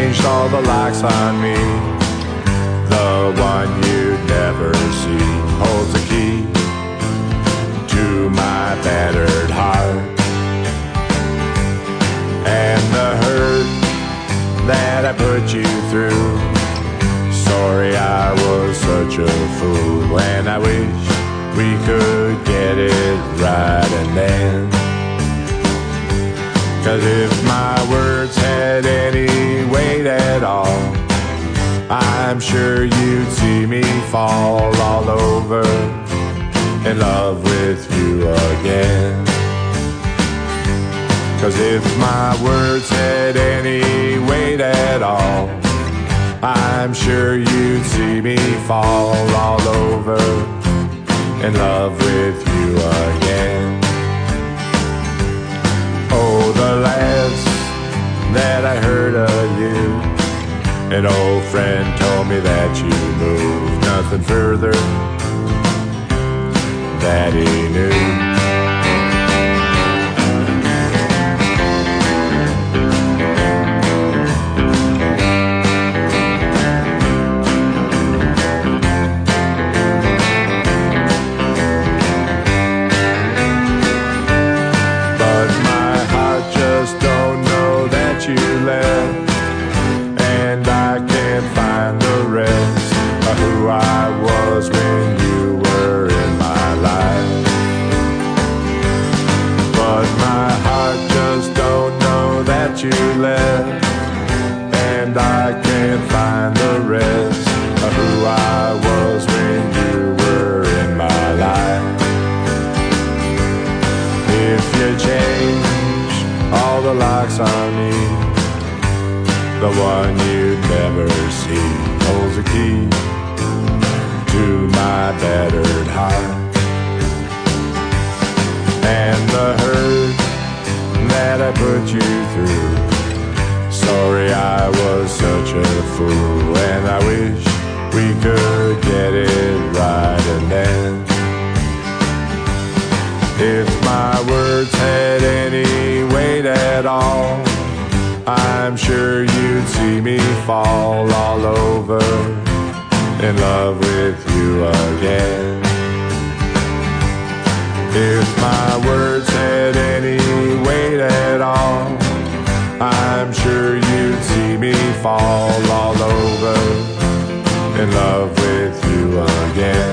changed all the locks on me. The one you'd never see holds the key to my battered heart. And the hurt that I put you through, sorry I was such a fool, and I wish we could get it right and then. 'Cause if my words had any weight at all, I'm sure you'd see me fall all over in love with you again. 'Cause if my words had any weight at all, I'm sure you'd see me fall all over in love with you again. Oh, the last that I heard of you, an old friend told me that you moved nothing further that he knew. You left, and I can't find the rest of who I was when you were in my life. But my heart just don't know that you left, and I can't find the rest of who I was when you were in my life. If you change all the locks on me, the one you'd never see holds the key to my battered heart. And the hurt that I put you through, sorry I was such a fool, and I wish we could get it right and then. If my words had any weight at all, I'm sure you'd see me fall all over in love with you again. If my words had any weight at all, I'm sure you'd see me fall all over in love with you again.